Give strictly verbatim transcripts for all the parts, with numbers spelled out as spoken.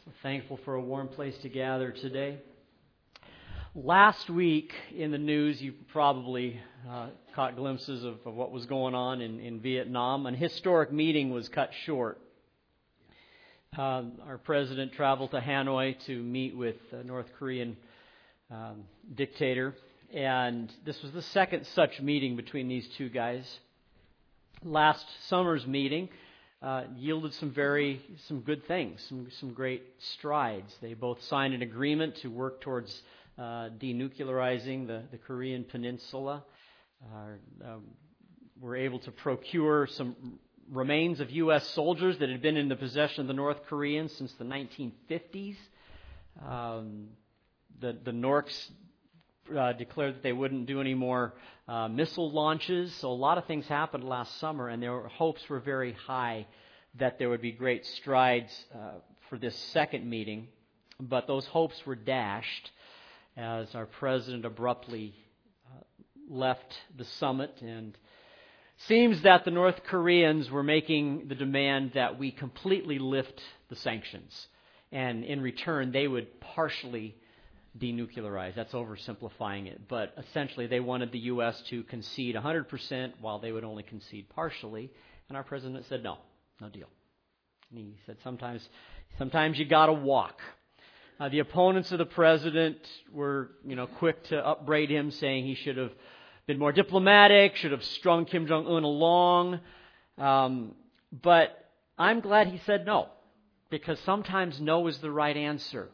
So thankful for a warm place to gather today. Last week in the news, you probably uh, caught glimpses of, of what was going on in, in Vietnam. An historic meeting was cut short. Uh, our president traveled to Hanoi to meet with the North Korean um, dictator, and this was the second such meeting between these two guys. Last summer's meeting uh, yielded some very some good things, some some great strides. They both signed an agreement to work towards uh, denuclearizing the, the Korean peninsula. Uh, um, were able to procure some remains of U S soldiers that had been in the possession of the North Koreans since the nineteen fifties. Um, the the Norks Uh, declared that they wouldn't do any more uh, missile launches. So a lot of things happened last summer, and their hopes were very high that there would be great strides uh, for this second meeting. But those hopes were dashed as our president abruptly uh, left the summit. And seems that the North Koreans were making the demand that we completely lift the sanctions. And in return, they would partially denuclearize. That's oversimplifying it. But essentially, they wanted the U S to concede one hundred percent while they would only concede partially. And our president said, no, no deal. And he said, sometimes sometimes you got to walk. Uh, the opponents of the president were, you know, quick to upbraid him, saying he should have been more diplomatic, should have strung Kim Jong-un along. Um, but I'm glad he said no, because sometimes no is the right answer.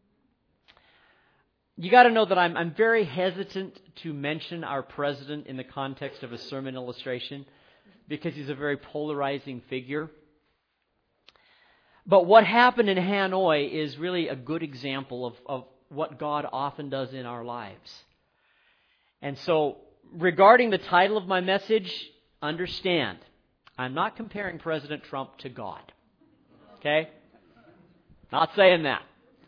You got to know that I'm I'm very hesitant to mention our president in the context of a sermon illustration because he's a very polarizing figure. But what happened in Hanoi is really a good example of, of what God often does in our lives. And so, regarding the title of my message, understand, I'm not comparing President Trump to God. Okay? Not saying that.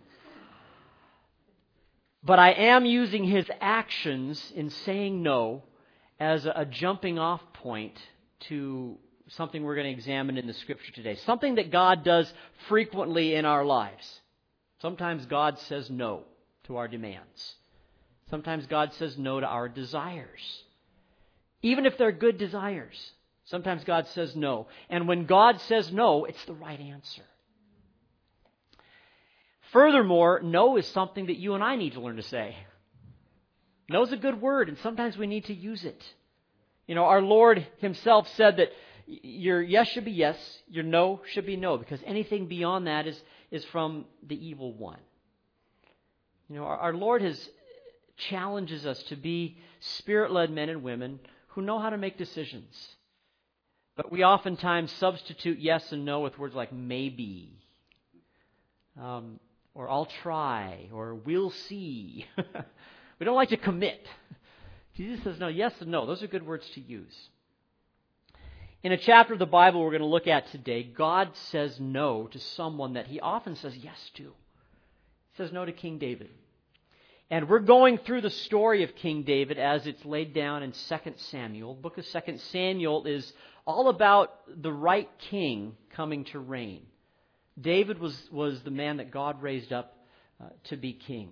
But I am using his actions in saying no as a jumping off point to something we're going to examine in the Scripture today. Something that God does frequently in our lives. Sometimes God says no to our demands. Sometimes God says no to our desires. Even if they're good desires, sometimes God says no. And when God says no, it's the right answer. Furthermore, no is something that you and I need to learn to say. No is a good word, and sometimes we need to use it. You know, our Lord Himself said that your yes should be yes, your no should be no, because anything beyond that is, is from the evil one. You know, our, our Lord has challenges us to be Spirit-led men and women who know how to make decisions. But we oftentimes substitute yes and no with words like maybe. Um, Or I'll try, or we'll see. We don't like to commit. Jesus says no, yes and no. Those are good words to use. In a chapter of the Bible we're going to look at today, God says no to someone that He often says yes to. He says no to King David. And we're going through the story of King David as it's laid down in Second Samuel. The book of Second Samuel is all about the right king coming to reign. David was, was the man that God raised up uh, to be king.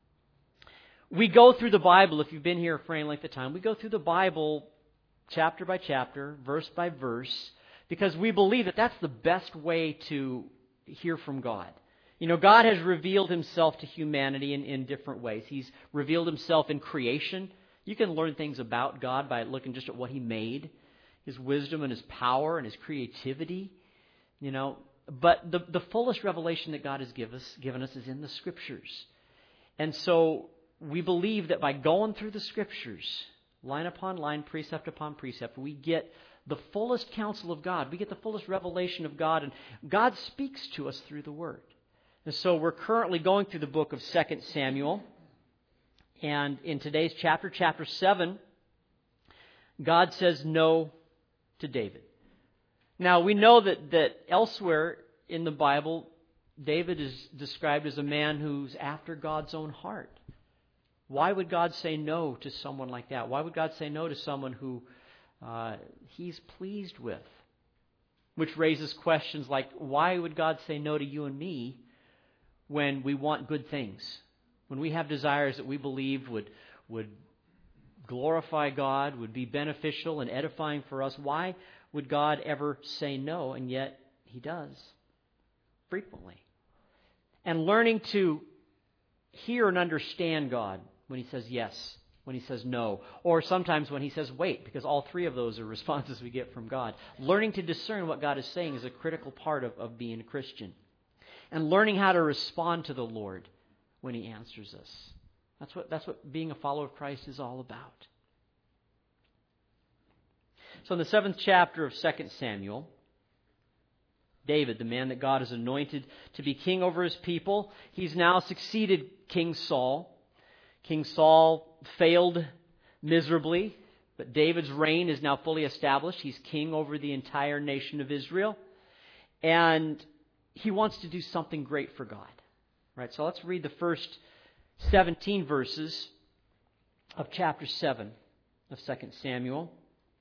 We go through the Bible, if you've been here for any length of time, we go through the Bible chapter by chapter, verse by verse, because we believe that that's the best way to hear from God. You know, God has revealed Himself to humanity in, in different ways. He's revealed Himself in creation. You can learn things about God by looking just at what He made, His wisdom and His power and His creativity, you know. But the, the fullest revelation that God has give us, given us is in the Scriptures. And so we believe that by going through the Scriptures, line upon line, precept upon precept, we get the fullest counsel of God. We get the fullest revelation of God, and God speaks to us through the Word. And so we're currently going through the book of Second Samuel. And in today's chapter, chapter seven, God says no to David. Now, we know that, that elsewhere in the Bible, David is described as a man who's after God's own heart. Why would God say no to someone like that? Why would God say no to someone who uh, He's pleased with? Which raises questions like, why would God say no to you and me when we want good things, when we have desires that we believe would would glorify God, would be beneficial and edifying for us. Why would God ever say no? And yet He does, frequently. And learning to hear and understand God when He says yes, when He says no, or sometimes when He says wait, because all three of those are responses we get from God. Learning to discern what God is saying is a critical part of, of being a Christian. And learning how to respond to the Lord when He answers us. That's what, that's what being a follower of Christ is all about. So in the seventh chapter of Second Samuel, David, the man that God has anointed to be king over His people, he's now succeeded King Saul. King Saul failed miserably, but David's reign is now fully established. He's king over the entire nation of Israel. And he wants to do something great for God. Right? So let's read the first seventeen verses of chapter seven of Second Samuel.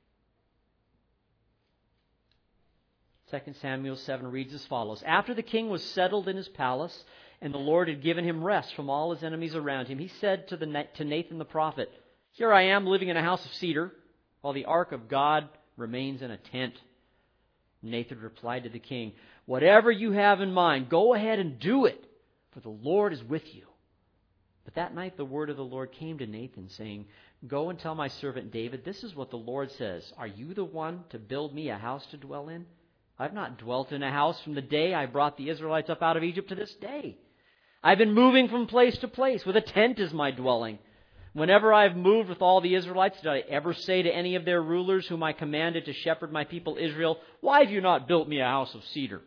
Second Samuel seven reads as follows. After the king was settled in his palace, and the Lord had given him rest from all his enemies around him, he said to, the, to Nathan the prophet, "Here I am living in a house of cedar, while the ark of God remains in a tent." Nathan replied to the king, "Whatever you have in mind, go ahead and do it, for the Lord is with you." But that night the word of the Lord came to Nathan, saying, "Go and tell my servant David, this is what the Lord says. Are you the one to build me a house to dwell in? I've not dwelt in a house from the day I brought the Israelites up out of Egypt to this day. I've been moving from place to place, with a tent as my dwelling. Whenever I've moved with all the Israelites, did I ever say to any of their rulers whom I commanded to shepherd my people Israel, 'Why have you not built me a house of cedar?'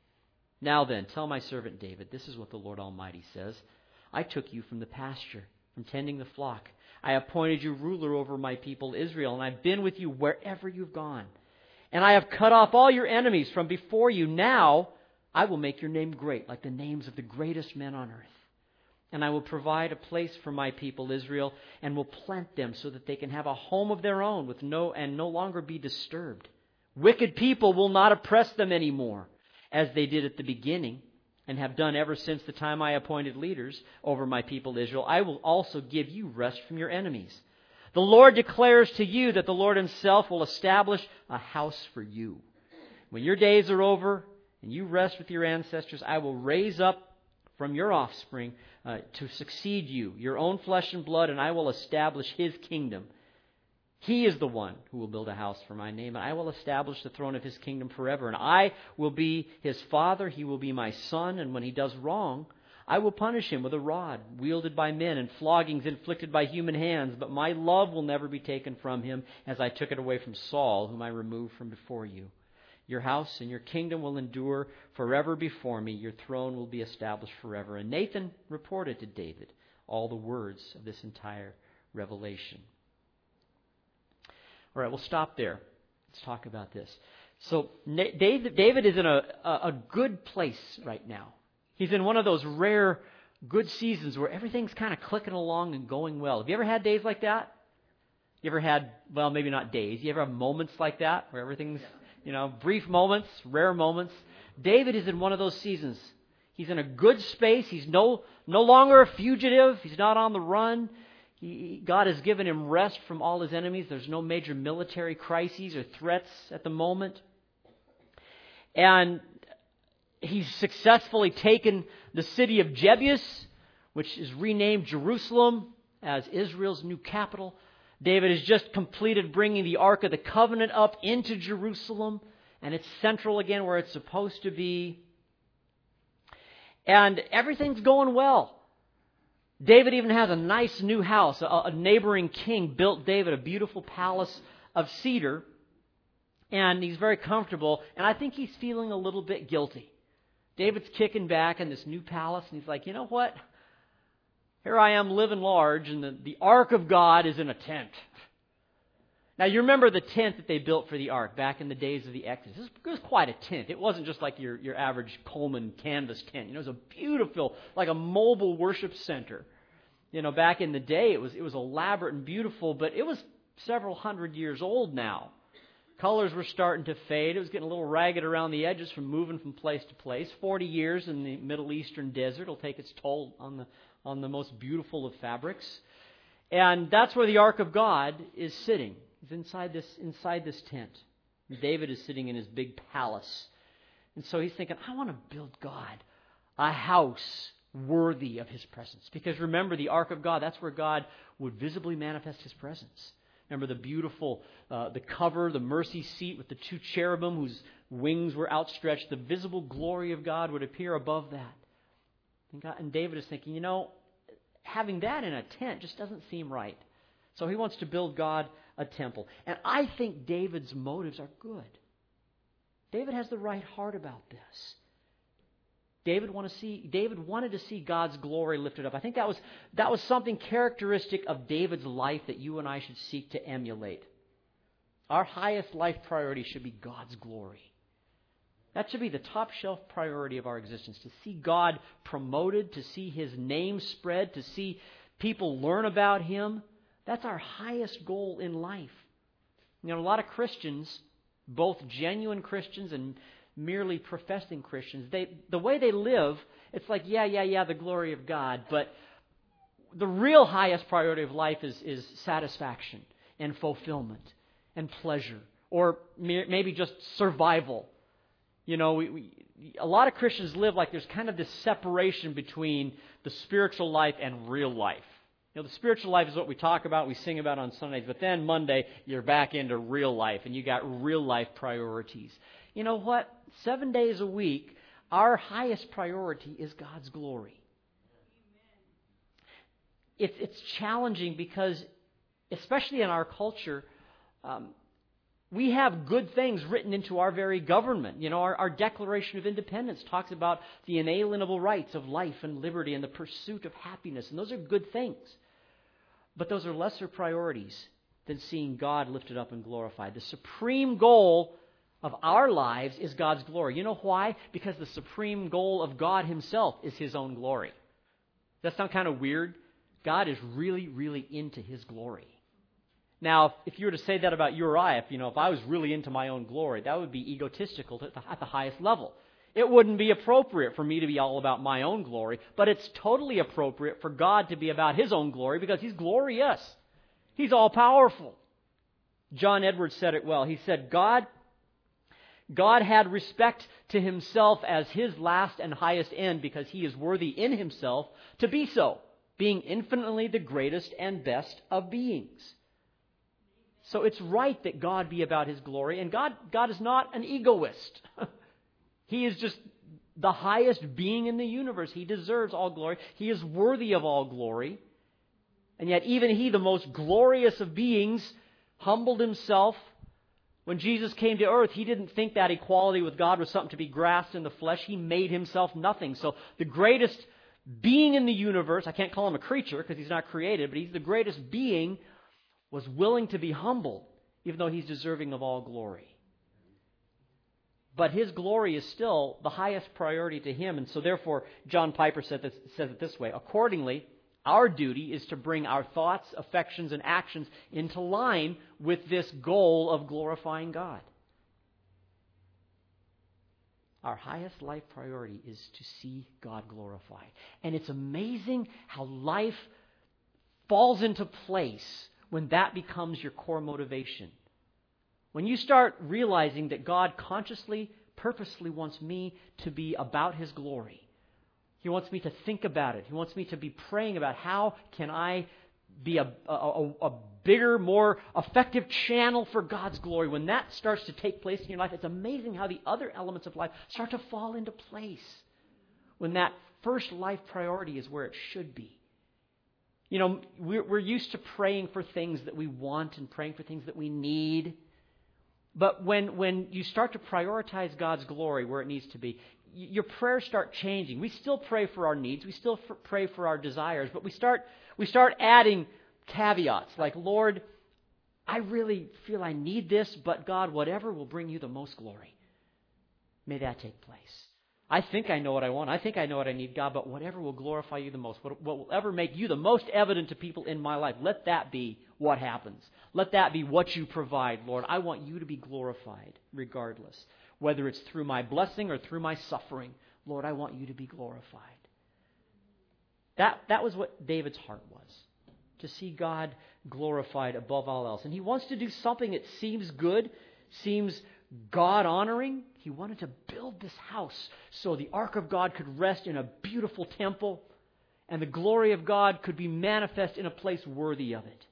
Now then, tell my servant David, this is what the Lord Almighty says. I took you from the pasture, from tending the flock. I appointed you ruler over my people Israel, and I've been with you wherever you've gone. And I have cut off all your enemies from before you. Now I will make your name great, like the names of the greatest men on earth. And I will provide a place for my people Israel, and will plant them so that they can have a home of their own with no and no longer be disturbed. Wicked people will not oppress them anymore, as they did at the beginning, and have done ever since the time I appointed leaders over my people Israel. I will also give you rest from your enemies. The Lord declares to you that the Lord Himself will establish a house for you. When your days are over and you rest with your ancestors, I will raise up from your offspring uh, to succeed you, your own flesh and blood, and I will establish His kingdom. He is the one who will build a house for my name, and I will establish the throne of His kingdom forever. And I will be His father, He will be my son, and when he does wrong, I will punish him with a rod wielded by men and floggings inflicted by human hands. But my love will never be taken from him, as I took it away from Saul, whom I removed from before you. Your house and your kingdom will endure forever before me. Your throne will be established forever." And Nathan reported to David all the words of this entire revelation. All right, we'll stop there. Let's talk about this. So David, David is in a, a good place right now. He's in one of those rare good seasons where everything's kind of clicking along and going well. Have you ever had days like that? You ever had, well, maybe not days. You ever have moments like that where everything's, you know, brief moments, rare moments? David is in one of those seasons. He's in a good space. He's no no longer a fugitive. He's not on the run. He, God has given him rest from all his enemies. There's no major military crises or threats at the moment. And he's successfully taken the city of Jebus, which is renamed Jerusalem, as Israel's new capital. David has just completed bringing the Ark of the Covenant up into Jerusalem, and it's central again where it's supposed to be. And everything's going well. David even has a nice new house. A, a neighboring king built David a beautiful palace of cedar, and he's very comfortable, and I think he's feeling a little bit guilty. David's kicking back in this new palace, and he's like, you know what? Here I am living large, and the, the Ark of God is in a tent. Now, you remember the tent that they built for the Ark back in the days of the Exodus. It was quite a tent. It wasn't just like your, your average Coleman canvas tent. You know, it was a beautiful, like a mobile worship center. You know, back in the day, it was it was elaborate and beautiful, but it was several hundred years old now. Colors were starting to fade. It was getting a little ragged around the edges from moving from place to place. Forty years in the Middle Eastern desert will take its toll on the on the most beautiful of fabrics. And that's where the Ark of God is sitting. It's inside this inside this tent. David is sitting in his big palace. And so he's thinking, I want to build God a house worthy of His presence. Because remember, the Ark of God, that's where God would visibly manifest His presence. Remember the beautiful, uh, the cover, the mercy seat with the two cherubim whose wings were outstretched. The visible glory of God would appear above that. And, God, and David is thinking, you know, having that in a tent just doesn't seem right. So he wants to build God a temple. And I think David's motives are good. David has the right heart about this. David want to see. David wanted to see God's glory lifted up. I think that was that was something characteristic of David's life that you and I should seek to emulate. Our highest life priority should be God's glory. That should be the top shelf priority of our existence, to see God promoted, to see His name spread, to see people learn about Him. That's our highest goal in life. You know, a lot of Christians, both genuine Christians and merely professing Christians, they the way they live, it's like, yeah, yeah, yeah, the glory of God, but the real highest priority of life is, is satisfaction and fulfillment and pleasure, or maybe just survival. You know, we, we, a lot of Christians live like there's kind of this separation between the spiritual life and real life. You know, the spiritual life is what we talk about, we sing about on Sundays, but then Monday you're back into real life, and you got real life priorities. You know what? Seven days a week, our highest priority is God's glory. It's, it's challenging because, especially in our culture, um, we have good things written into our very government. You know, our, our Declaration of Independence talks about the inalienable rights of life and liberty and the pursuit of happiness. And those are good things. But those are lesser priorities than seeing God lifted up and glorified. The supreme goal of our lives is God's glory. You know why? Because the supreme goal of God Himself is His own glory. Does that sound kind of weird? God is really, really into His glory. Now, if you were to say that about you or I, if, you know, if I was really into my own glory, that would be egotistical at the, at the highest level. It wouldn't be appropriate for me to be all about my own glory, but it's totally appropriate for God to be about His own glory because He's glorious. He's all-powerful. John Edwards said it well. He said, God, God had respect to Himself as His last and highest end because He is worthy in Himself to be so, being infinitely the greatest and best of beings. So it's right that God be about His glory, and God, God is not an egoist. He is just the highest being in the universe. He deserves all glory. He is worthy of all glory. And yet even He, the most glorious of beings, humbled Himself. When Jesus came to earth, He didn't think that equality with God was something to be grasped in the flesh. He made Himself nothing. So the greatest being in the universe, I can't call Him a creature because He's not created, but He's the greatest being, was willing to be humbled, even though He's deserving of all glory. But His glory is still the highest priority to Him, and so therefore, John Piper said this, says it this way, accordingly, our duty is to bring our thoughts, affections, and actions into line with this goal of glorifying God. Our highest life priority is to see God glorified. And it's amazing how life falls into place when that becomes your core motivation. When you start realizing that God consciously, purposely wants me to be about His glory. He wants me to think about it. He wants me to be praying about how can I be a, a, a bigger, more effective channel for God's glory. When that starts to take place in your life, it's amazing how the other elements of life start to fall into place. When that first life priority is where it should be. You know, we're, we're used to praying for things that we want and praying for things that we need. But when, when you start to prioritize God's glory where it needs to be, your prayers start changing. We still pray for our needs. We still f- pray for our desires. But we start, we start adding caveats like, Lord, I really feel I need this, but God, whatever will bring you the most glory, may that take place. I think I know what I want. I think I know what I need, God, but whatever will glorify you the most, what, what will ever make you the most evident to people in my life, let that be what happens. Let that be what you provide, Lord. I want you to be glorified regardless, whether it's through my blessing or through my suffering. Lord, I want you to be glorified. That, that was what David's heart was, to see God glorified above all else. And he wants to do something that seems good, seems God-honoring. He wanted to build this house so the ark of God could rest in a beautiful temple and the glory of God could be manifest in a place worthy of it.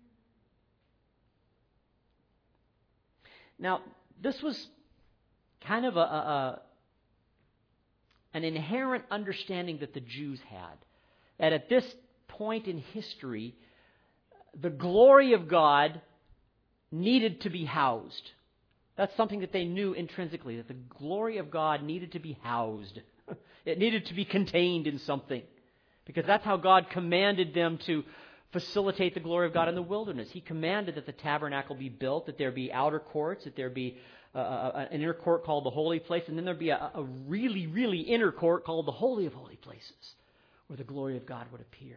Now, this was kind of a, a, a an inherent understanding that the Jews had. That at this point in history, the glory of God needed to be housed. That's something that they knew intrinsically, that the glory of God needed to be housed. It needed to be contained in something. Because that's how God commanded them to facilitate the glory of God in the wilderness. He commanded that the tabernacle be built, that there be outer courts, that there be uh, an inner court called the Holy Place, and then there be a, a really, really inner court called the Holy of Holy Places, where the glory of God would appear.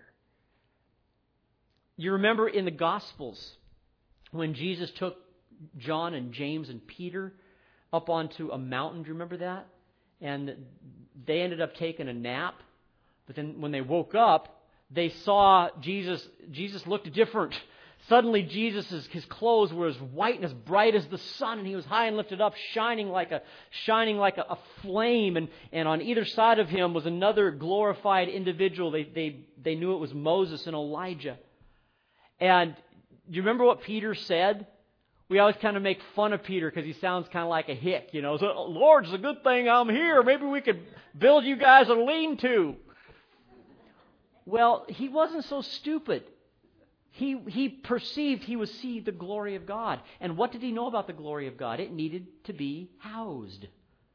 You remember in the Gospels, when Jesus took John and James and Peter up onto a mountain, do you remember that? And they ended up taking a nap, but then when they woke up, they saw Jesus. Jesus looked different. Suddenly, Jesus' his clothes were as white and as bright as the sun, and he was high and lifted up, shining like a shining like a, a flame. And, and on either side of him was another glorified individual. They they they knew it was Moses and Elijah. And do you remember what Peter said? We always kind of make fun of Peter because he sounds kind of like a hick, you know. So, Lord, it's a good thing I'm here. Maybe we could build you guys a lean-to. Well, he wasn't so stupid. He he perceived he would see the glory of God. And what did he know about the glory of God? It needed to be housed.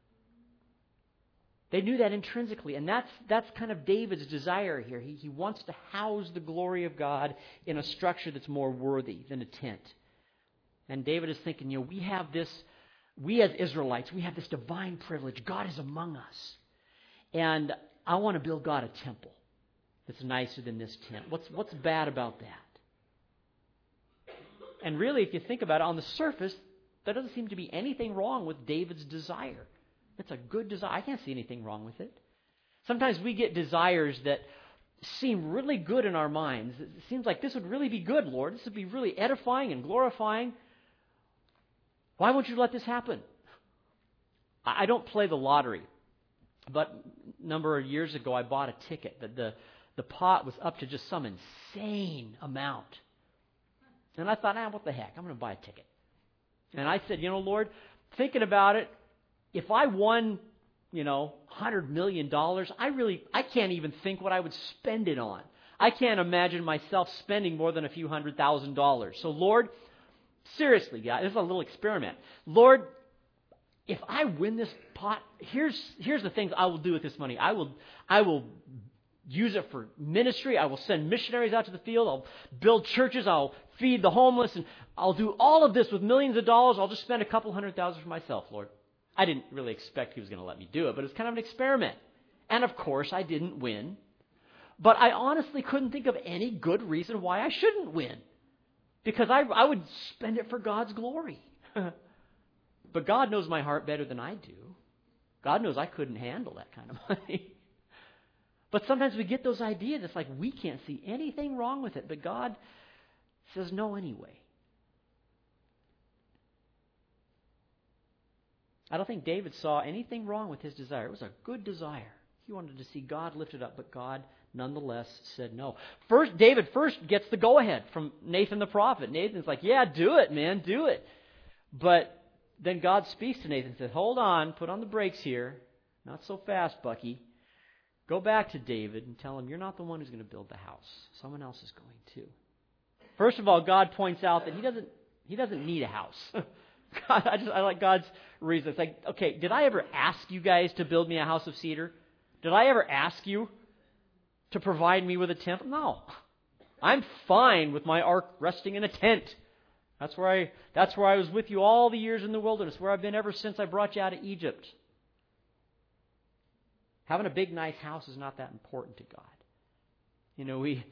They knew that intrinsically, and that's that's kind of David's desire here. He, he wants to house the glory of God in a structure that's more worthy than a tent. And David is thinking, you know, we have this, we as Israelites, we have this divine privilege. God is among us. And I want to build God a temple that's nicer than this tent. What's what's bad about that? And really, if you think about it, on the surface, there doesn't seem to be anything wrong with David's desire. It's a good desire. I can't see anything wrong with it. Sometimes we get desires that seem really good in our minds. It seems like this would really be good, Lord. This would be really edifying and glorifying. Why won't you let this happen? I don't play the lottery, but a number of years ago I bought a ticket. The, the, the pot was up to just some insane amount. And I thought, ah, what the heck? I'm going to buy a ticket. And I said, you know, Lord, thinking about it, if I won, you know, one hundred million dollars, I really, I can't even think what I would spend it on. I can't imagine myself spending more than a few hundred thousand dollars. So, Lord, seriously, guys, this is a little experiment. Lord, if I win this pot, here's here's the things I will do with this money. I will I will use it for ministry. I will send missionaries out to the field. I'll build churches. I'll feed the homeless. And I'll do all of this with millions of dollars. I'll just spend a couple hundred thousand for myself, Lord. I didn't really expect he was going to let me do it, but it was kind of an experiment. And of course, I didn't win. But I honestly couldn't think of any good reason why I shouldn't win. Because I, I would spend it for God's glory. But God knows my heart better than I do. God knows I couldn't handle that kind of money. But sometimes we get those ideas. It's like we can't see anything wrong with it. But God says no anyway. I don't think David saw anything wrong with his desire. It was a good desire. He wanted to see God lifted up, but God nonetheless said no. First, David first gets the go-ahead from Nathan the prophet. Nathan's like, yeah, do it, man, do it. But then God speaks to Nathan and says, hold on, put on the brakes here. Not so fast, Bucky. Go back to David and tell him you're not the one who's going to build the house. Someone else is going to. First of all, God points out that he doesn't he doesn't need a house. God, I just I like God's reason. It's like, okay, did I ever ask you guys to build me a house of cedar? Did I ever ask you to provide me with a tent? No. I'm fine with my ark resting in a tent. That's where I that's where I was with you all the years in the wilderness, where I've been ever since I brought you out of Egypt. Having a big, nice house is not that important to God. You know, we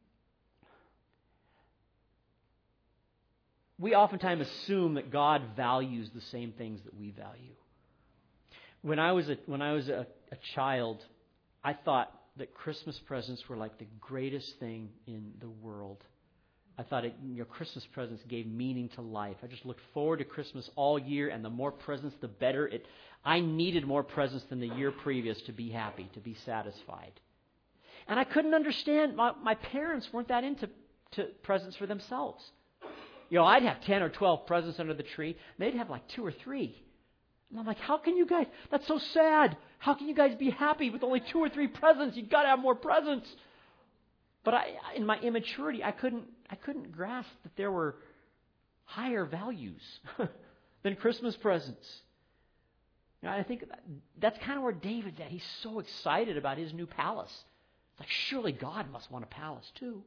we oftentimes assume that God values the same things that we value. When I was a, when I was a, a child, I thought that Christmas presents were like the greatest thing in the world. I thought it, you know, Christmas presents gave meaning to life. I just looked forward to Christmas all year, and the more presents, the better. It, I needed more presents than the year previous to be happy, to be satisfied. And I couldn't understand. My, my parents weren't that into to presents for themselves. You know, I'd have ten or twelve presents under the tree. They'd have like two or three. And I'm like, how can you guys? That's so sad. How can you guys be happy with only two or three presents? You've got to have more presents. But I, in my immaturity, I couldn't, I couldn't grasp that there were higher values than Christmas presents. You know, I think that's kind of where David's at. He's so excited about his new palace. It's like, surely God must want a palace too.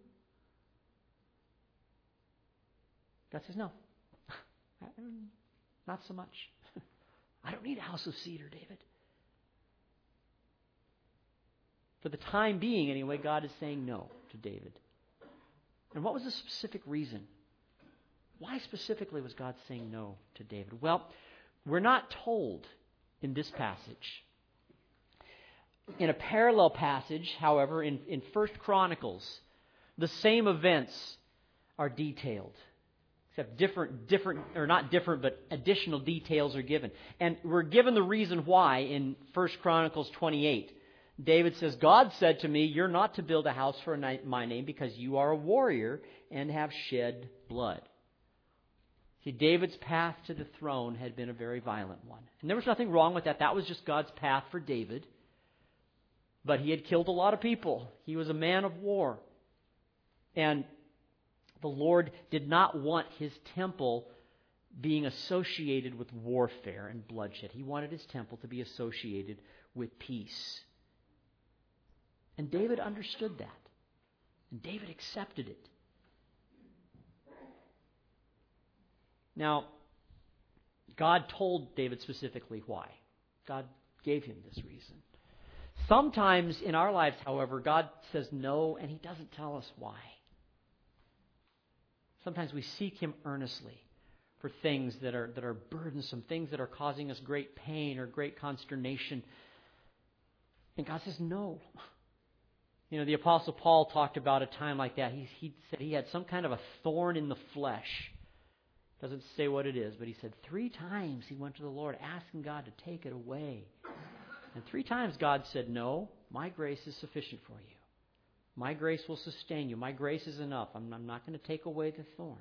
God says, no, not so much. I don't need a house of cedar, David. For the time being, anyway, God is saying no to David. And what was the specific reason? Why specifically was God saying no to David? Well, we're not told in this passage. In a parallel passage, however, in, in First Chronicles, the same events are detailed. Except different, different, or not different, but additional details are given. And we're given the reason why in First Chronicles twenty-eight. David says, God said to me, you're not to build a house for my name because you are a warrior and have shed blood. See, David's path to the throne had been a very violent one. And there was nothing wrong with that. That was just God's path for David. But he had killed a lot of people. He was a man of war. And the Lord did not want his temple being associated with warfare and bloodshed. He wanted his temple to be associated with peace. And David understood that. And David accepted it. Now, God told David specifically why. God gave him this reason. Sometimes in our lives, however, God says no, and he doesn't tell us why. Sometimes we seek him earnestly for things that are that are burdensome, things that are causing us great pain or great consternation. And God says no. You know, the Apostle Paul talked about a time like that. He, he said he had some kind of a thorn in the flesh. Doesn't say what it is, but he said three times he went to the Lord asking God to take it away. And three times God said, no, my grace is sufficient for you. My grace will sustain you. My grace is enough. I'm, I'm not going to take away the thorn.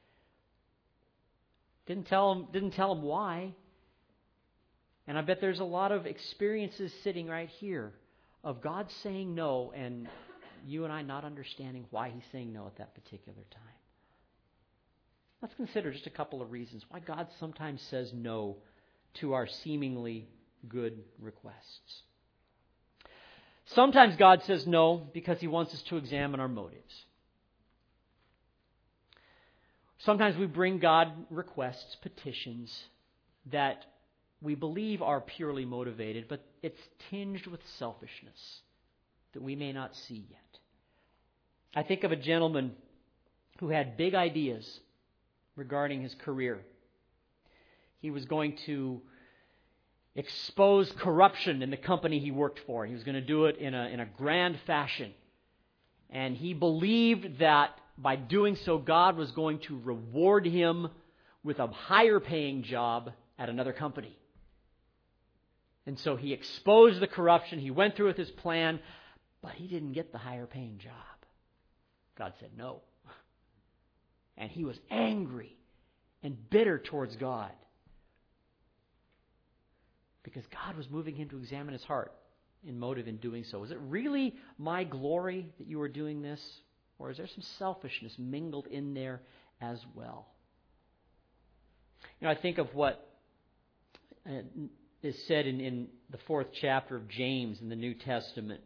Didn't tell him, didn't tell him why. And I bet there's a lot of experiences sitting right here of God saying no and you and I not understanding why he's saying no at that particular time. Let's consider just a couple of reasons why God sometimes says no to our seemingly good requests. Sometimes God says no because he wants us to examine our motives. Sometimes we bring God requests, petitions that we believe are purely motivated, but it's tinged with selfishness that we may not see yet. I think of a gentleman who had big ideas regarding his career. He was going to expose corruption in the company he worked for. He was going to do it in a, in a grand fashion. And he believed that by doing so, God was going to reward him with a higher paying job at another company. And so he exposed the corruption. He went through with his plan, but he didn't get the higher paying job. God said no. And he was angry and bitter towards God because God was moving him to examine his heart in motive in doing so. Is it really my glory that you are doing this? Or is there some selfishness mingled in there as well? You know, I think of what is said in, in the fourth chapter of James in the New Testament.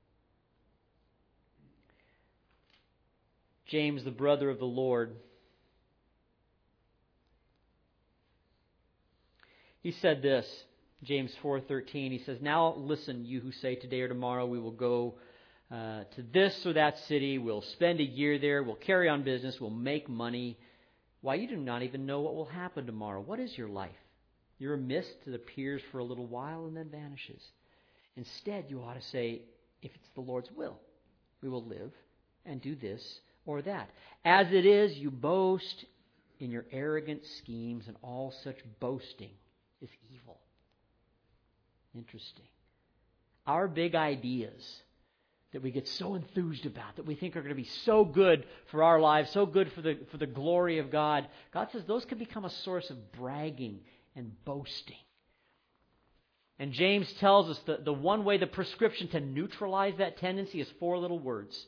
James, the brother of the Lord, he said this James four thirteen, he says, "Now listen, you who say today or tomorrow we will go uh, to this or that city, we'll spend a year there, we'll carry on business, we'll make money. Why, you do not even know what will happen tomorrow. What is your life? You're a mist that appears for a little while and then vanishes. Instead, you ought to say, if it's the Lord's will, we will live and do this or that. As it is, you boast in your arrogant schemes, and all such boasting is evil." Interesting. Our big ideas that we get so enthused about, that we think are going to be so good for our lives, so good for the for the glory of God, God says those can become a source of bragging and boasting. And James tells us that the one way, the prescription to neutralize that tendency is four little words.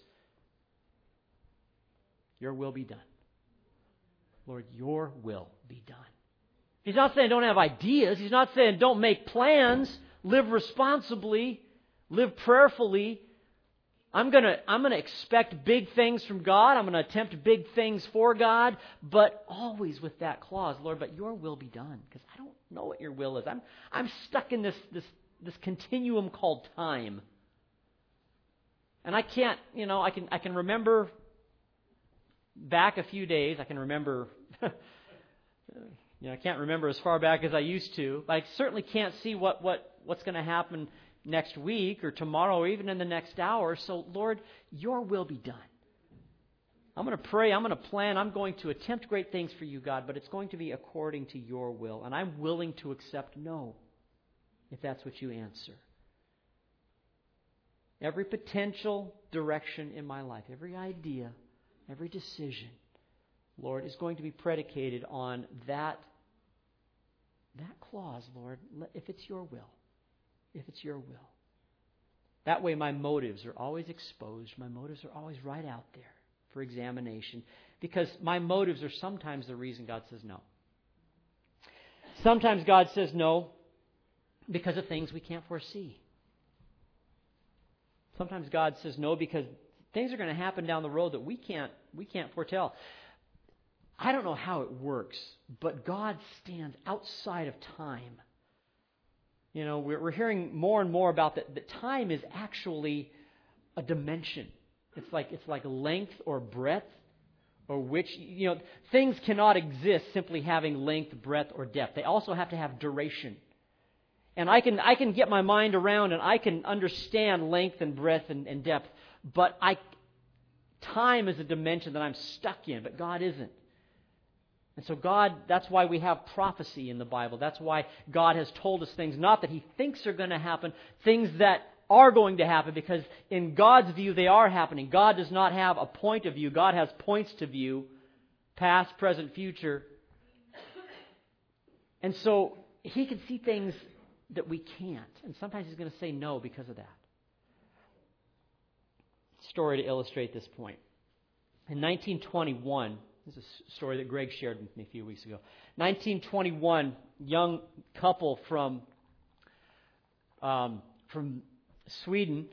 Your will be done. Lord, your will be done. He's not saying don't have ideas. He's not saying don't make plans. Live responsibly. Live prayerfully. I'm going to I'm going to expect big things from God. I'm going to attempt big things for God, but always with that clause, Lord, but your will be done, because I don't know what your will is. I'm I'm stuck in this this this continuum called time. And I can't, you know, I can I can remember back a few days. I can remember you know, I can't remember as far back as I used to, but I certainly can't see what, what, what's going to happen next week or tomorrow or even in the next hour. So, Lord, your will be done. I'm going to pray, I'm going to plan, I'm going to attempt great things for you, God, but it's going to be according to your will. And I'm willing to accept no, if that's what you answer. Every potential direction in my life, every idea, every decision, Lord, is going to be predicated on that That clause, Lord, if it's your will, if it's your will. That way my motives are always exposed. My motives are always right out there for examination, because my motives are sometimes the reason God says no. Sometimes God says no because of things we can't foresee. Sometimes God says no because things are going to happen down the road that we can't we can't foretell. I don't know how it works, but God stands outside of time. You know, we're, we're hearing more and more about that, that time is actually a dimension. It's like it's like length or breadth, or which, you know, things cannot exist simply having length, breadth, or depth. They also have to have duration. And I can I can get my mind around and I can understand length and breadth and, and depth, but I time is a dimension that I'm stuck in, but God isn't. And so God, that's why we have prophecy in the Bible. That's why God has told us things, not that He thinks are going to happen, things that are going to happen, because in God's view they are happening. God does not have a point of view. God has points to view, past, present, future. And so He can see things that we can't. And sometimes He's going to say no because of that. Story to illustrate this point. In nineteen twenty-one, this is a story that Greg shared with me a few weeks ago. nineteen twenty-one, young couple from um, from Sweden,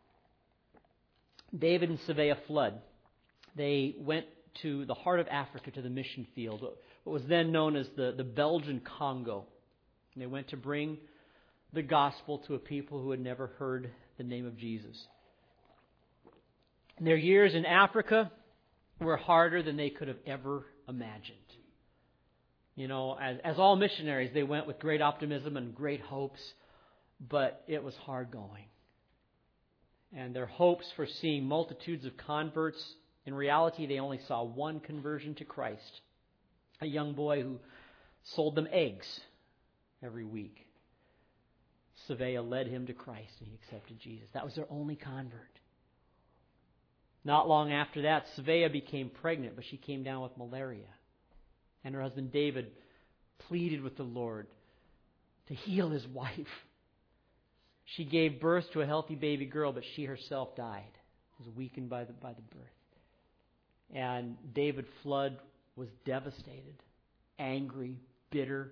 David and Svea Flood. They went to the heart of Africa, to the mission field, what was then known as the, the Belgian Congo. And they went to bring the gospel to a people who had never heard the name of Jesus. And their years in Africa were harder than they could have ever imagined. You know, as, as all missionaries, they went with great optimism and great hopes, but it was hard going. And their hopes for seeing multitudes of converts, in reality, they only saw one conversion to Christ. A young boy who sold them eggs every week. Svea led him to Christ and he accepted Jesus. That was their only convert. Not long after that, Svea became pregnant, but she came down with malaria. And her husband David pleaded with the Lord to heal his wife. She gave birth to a healthy baby girl, but she herself died. Was weakened by the by the birth. And David Flood was devastated, angry, bitter.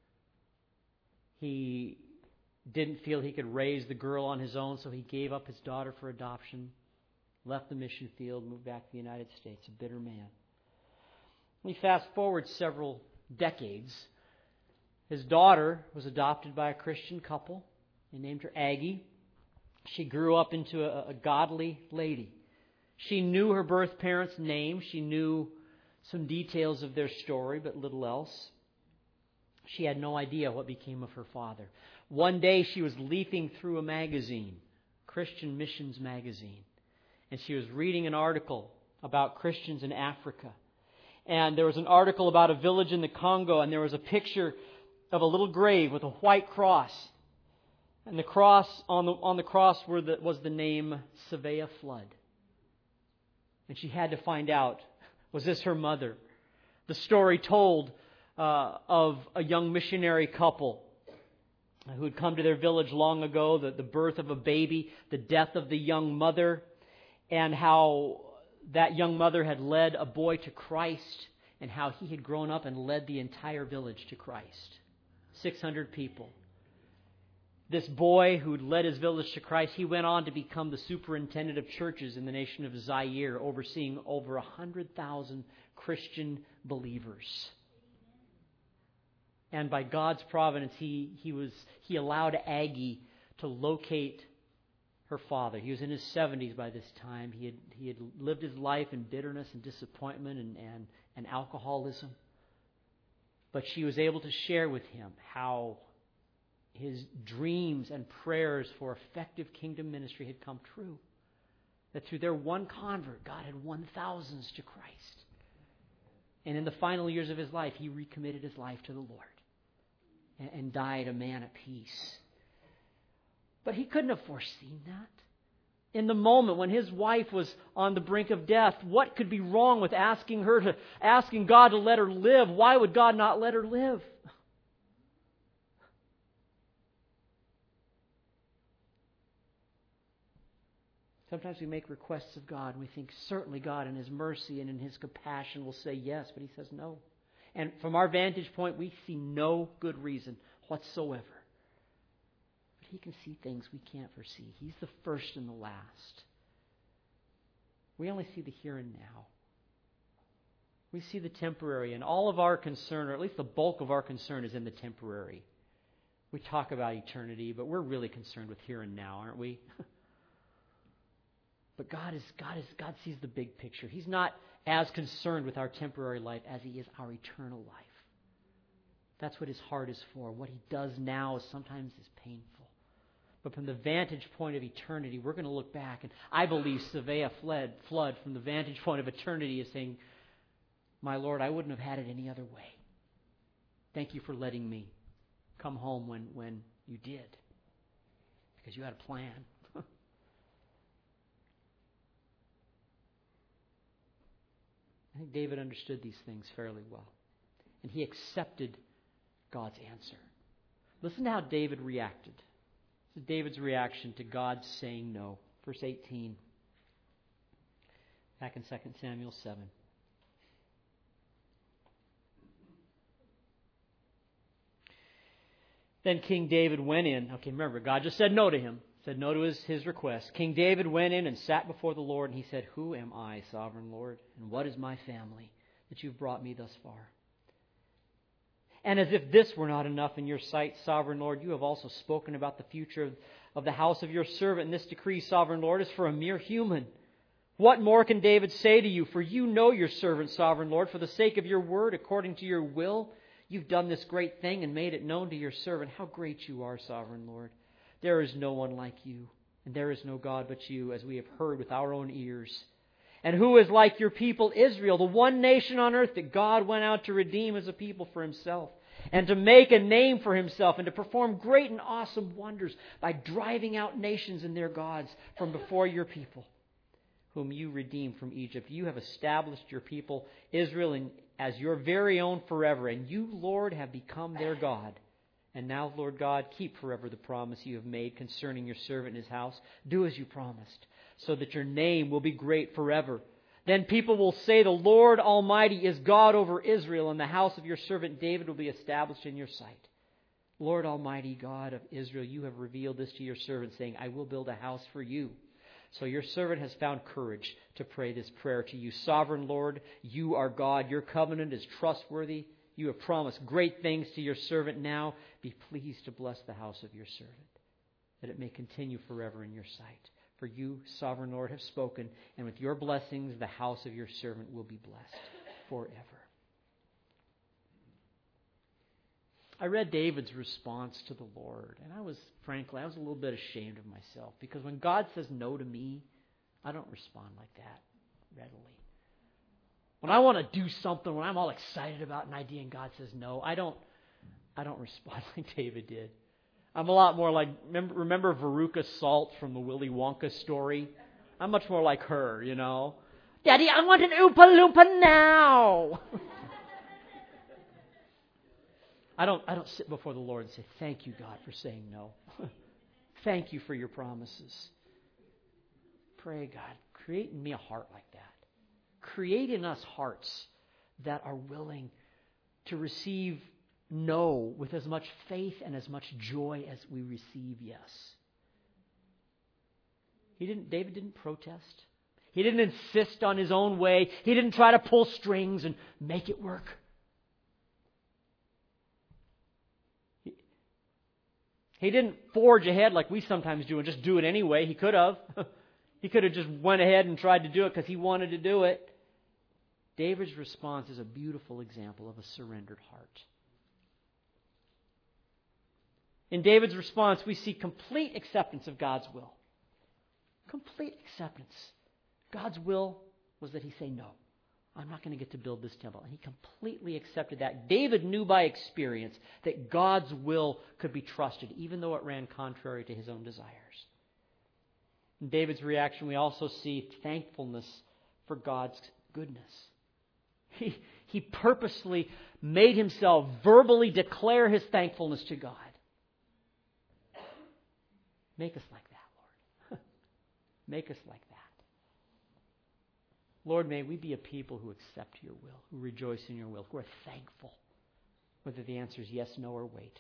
He didn't feel he could raise the girl on his own, so he gave up his daughter for adoption, left the mission field, moved back to the United States, a bitter man. We fast forward several decades, His daughter was adopted by a Christian couple. They named her Aggie. She grew up into a, a godly lady. She knew her birth parents' name. She knew some details of their story, but little else. She had no idea what became of her father. One day she was leafing through a magazine, Christian Missions magazine, and she was reading an article about Christians in Africa. And there was an article about a village in the Congo, and there was a picture of a little grave with a white cross. And the cross on the on the cross were the, was the name Savea Flood. And she had to find out, was this her mother? The story told uh, of a young missionary couple who had come to their village long ago, the, the birth of a baby, the death of the young mother, and how that young mother had led a boy to Christ, and how he had grown up and led the entire village to Christ. six hundred people. This boy who led his village to Christ, he went on to become the superintendent of churches in the nation of Zaire, overseeing over one hundred thousand Christian believers. And by God's providence, he, he, was, he allowed Aggie to locate her father. He was in his seventies by this time. He had, he had lived his life in bitterness and disappointment and, and, and alcoholism. But she was able to share with him how his dreams and prayers for effective kingdom ministry had come true. That through their one convert, God had won thousands to Christ. And in the final years of his life, he recommitted his life to the Lord and, and died a man at peace. But he couldn't have foreseen that. In the moment when his wife was on the brink of death, what could be wrong with asking her to, asking God to let her live? Why would God not let her live? Sometimes we make requests of God and we think certainly God in His mercy and in His compassion will say yes, but He says no. And from our vantage point, we see no good reason whatsoever. But He can see things we can't foresee. He's the first and the last. We only see the here and now. We see the temporary, and all of our concern, or at least the bulk of our concern, is in the temporary. We talk about eternity, but we're really concerned with here and now, aren't we? But God is God is God sees the big picture. He's not as concerned with our temporary life as He is our eternal life. That's what His heart is for. What He does now is sometimes is painful. But from the vantage point of eternity, we're going to look back, and I believe Savea fled, flood from the vantage point of eternity is saying, "My Lord, I wouldn't have had it any other way. Thank you for letting me come home when, when you did, because you had a plan." I think David understood these things fairly well. And he accepted God's answer. Listen to how David reacted. This is David's reaction to God saying no. Verse eighteen. Back in Second Samuel seven. Then King David went in. Okay, remember, God just said no to him. Said no to his, his request. King David went in and sat before the Lord, and he said, "Who am I, sovereign Lord, and what is my family that you've brought me thus far? And as if this were not enough in your sight, sovereign Lord, you have also spoken about the future of, of the house of your servant, and this decree, sovereign Lord, is for a mere human. What more can David say to you? For you know your servant, sovereign Lord, for the sake of your word, according to your will, you've done this great thing and made it known to your servant how great you are, sovereign Lord. There is no one like you, and there is no God but you, as we have heard with our own ears. And who is like your people Israel, the one nation on earth that God went out to redeem as a people for Himself, and to make a name for Himself, and to perform great and awesome wonders by driving out nations and their gods from before your people, whom you redeemed from Egypt. You have established your people Israel in, as your very own forever, and you, Lord, have become their God. And now, Lord God, keep forever the promise you have made concerning your servant and his house. Do as you promised, so that your name will be great forever. Then people will say, the Lord Almighty is God over Israel, and the house of your servant David will be established in your sight. Lord Almighty God of Israel, you have revealed this to your servant, saying, I will build a house for you. So your servant has found courage to pray this prayer to you. Sovereign Lord, you are God. Your covenant is trustworthy. You have promised great things to your servant. Now be pleased to bless the house of your servant, that it may continue forever in your sight. For you, sovereign Lord, have spoken, and with your blessings the house of your servant will be blessed forever. I read David's response to the Lord, and I was, frankly, I was a little bit ashamed of myself, because when God says no to me, I don't respond like that readily. When I want to do something, when I'm all excited about an idea and God says no, I don't I don't respond like David did. I'm a lot more like, remember, remember Veruca Salt from the Willy Wonka story? I'm much more like her, you know. Daddy, I want an Oompa Loompa now! I don't I don't sit before the Lord and say, thank you, God, for saying no. Thank you for your promises. Pray, God, create in me a heart like that. Create in us hearts that are willing to receive no with as much faith and as much joy as we receive yes. He didn't. David didn't protest. He didn't insist on his own way. He didn't try to pull strings and make it work. He, he didn't forge ahead like we sometimes do and just do it anyway. He could have. He could have just went ahead and tried to do it because he wanted to do it. David's response is a beautiful example of a surrendered heart. In David's response, we see complete acceptance of God's will. Complete acceptance. God's will was that he say, no, I'm not going to get to build this temple. And he completely accepted that. David knew by experience that God's will could be trusted, even though it ran contrary to his own desires. In David's reaction, we also see thankfulness for God's goodness. He, he purposely made himself verbally declare his thankfulness to God. Make us like that, Lord. Make us like that. Lord, may we be a people who accept your will, who rejoice in your will, who are thankful, whether the answer is yes, no, or wait.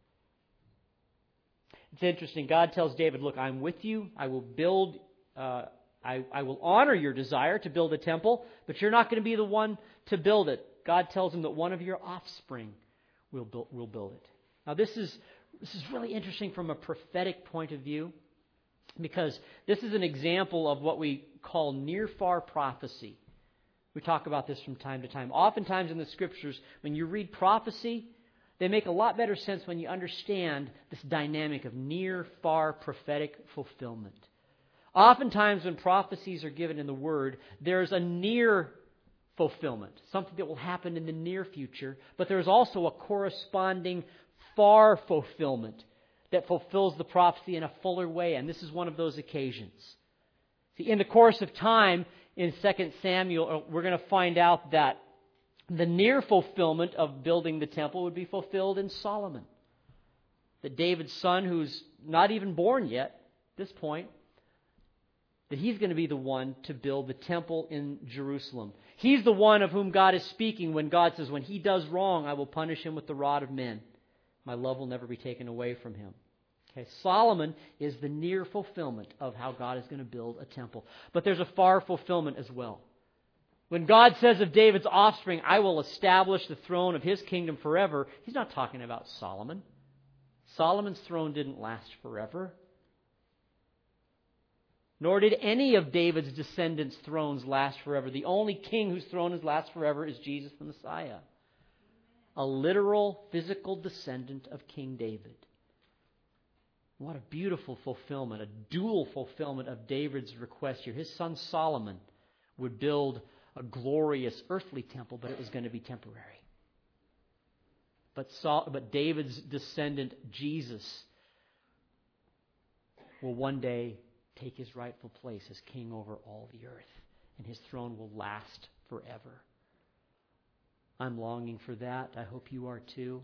It's interesting. God tells David, look, I'm with you. I will build, uh, I, I will honor your desire to build a temple, but you're not going to be the one to build it. God tells him that one of your offspring will build, will build it. Now, this is this is really interesting from a prophetic point of view, because this is an example of what we call near-far prophecy. We talk about this from time to time. Oftentimes in the Scriptures, when you read prophecy, they make a lot better sense when you understand this dynamic of near-far prophetic fulfillment. Oftentimes when prophecies are given in the Word, there's a near fulfillment, something that will happen in the near future, but there's also a corresponding far fulfillment that fulfills the prophecy in a fuller way, and this is one of those occasions. See, in the course of time, in Second Samuel, we're going to find out that the near fulfillment of building the temple would be fulfilled in Solomon. That David's son, who's not even born yet at this point, that he's going to be the one to build the temple in Jerusalem. He's the one of whom God is speaking when God says, when he does wrong, I will punish him with the rod of men. My love will never be taken away from him. Okay, Solomon is the near fulfillment of how God is going to build a temple. But there's a far fulfillment as well. When God says of David's offspring, I will establish the throne of his kingdom forever, he's not talking about Solomon. Solomon's throne didn't last forever. Nor did any of David's descendants' thrones last forever. The only king whose throne has lasted forever is Jesus the Messiah. A literal, physical descendant of King David. What a beautiful fulfillment, a dual fulfillment of David's request here. His son Solomon would build a glorious earthly temple, but it was going to be temporary. But, Saul, but David's descendant, Jesus, will one day take his rightful place as king over all the earth, and his throne will last forever. I'm longing for that. I hope you are too.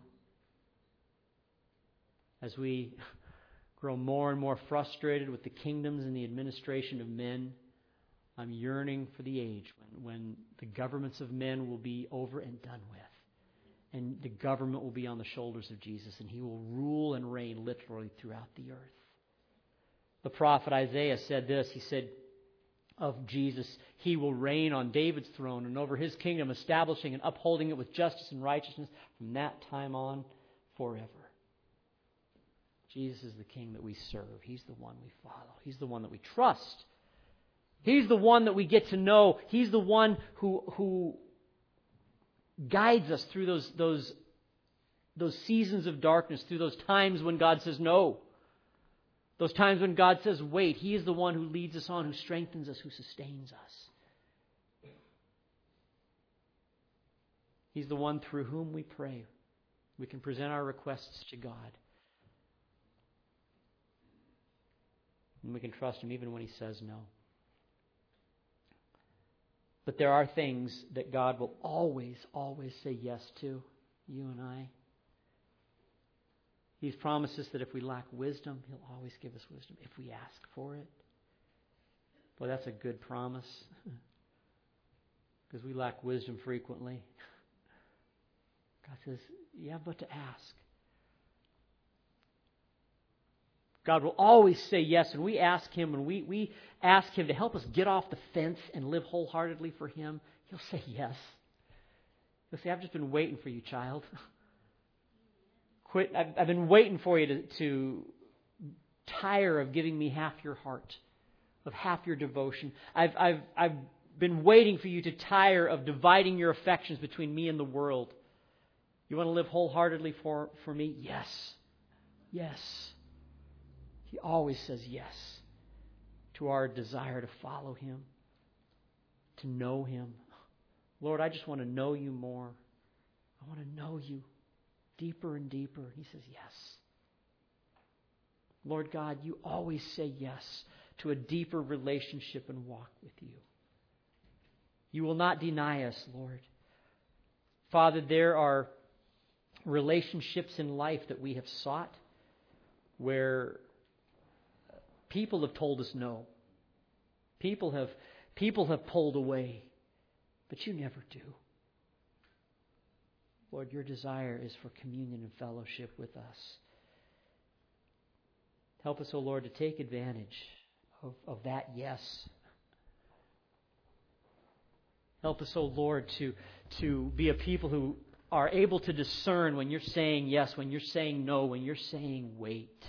As we grow more and more frustrated with the kingdoms and the administration of men, I'm yearning for the age when, when the governments of men will be over and done with. And the government will be on the shoulders of Jesus, and he will rule and reign literally throughout the earth. The prophet Isaiah said this. He said, of Jesus, He will reign on David's throne and over His kingdom, establishing and upholding it with justice and righteousness from that time on forever. Jesus is the King that we serve. He's the one we follow. He's the one that we trust. He's the one that we get to know. He's the one who who guides us through those those those seasons of darkness, through those times when God says no. Those times when God says wait. He is the one who leads us on, who strengthens us, who sustains us. He's the one through whom we pray. We can present our requests to God. And we can trust Him even when He says no. But there are things that God will always, always say yes to, you and I. He's promised us that if we lack wisdom, He'll always give us wisdom if we ask for it. Well, that's a good promise. Because we lack wisdom frequently. God says, you have but to ask. God will always say yes, and we ask Him, and we, we ask Him to help us get off the fence and live wholeheartedly for Him. He'll say yes. He'll say, I've just been waiting for you, child. Quit. I've, I've been waiting for you to, to tire of giving me half your heart, of half your devotion. I've, I've, I've been waiting for you to tire of dividing your affections between me and the world. You want to live wholeheartedly for, for me? Yes. Yes. He always says yes to our desire to follow Him, to know Him. Lord, I just want to know You more. I want to know You deeper and deeper. He says yes. Lord God, You always say yes to a deeper relationship and walk with You. You will not deny us, Lord. Father, there are relationships in life that we have sought where people have told us no. People have, people have pulled away. But You never do. Lord, Your desire is for communion and fellowship with us. Help us, O Lord, to take advantage of, of that yes. Help us, O Lord, to, to be a people who are able to discern when You're saying yes, when You're saying no, when You're saying wait.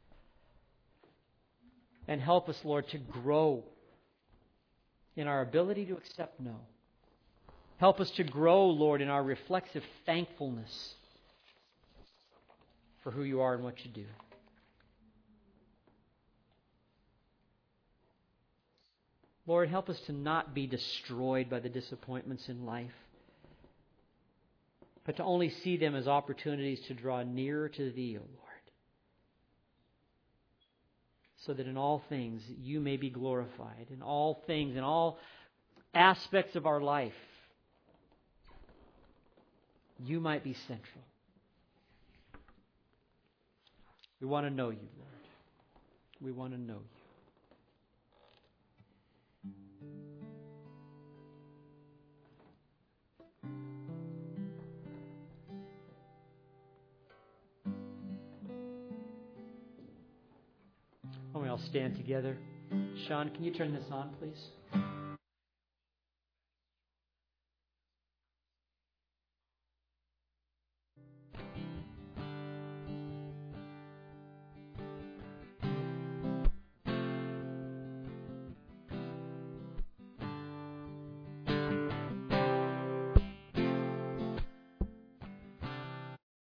And help us, Lord, to grow in our ability to accept no. Help us to grow, Lord, in our reflexive thankfulness for who You are and what You do. Lord, help us to not be destroyed by the disappointments in life, but to only see them as opportunities to draw nearer to Thee, O Lord. So that in all things You may be glorified. In all things, in all aspects of our life, You might be central. We want to know You, Lord. We want to know You. Why don't we all stand together? Sean, can you turn this on, please?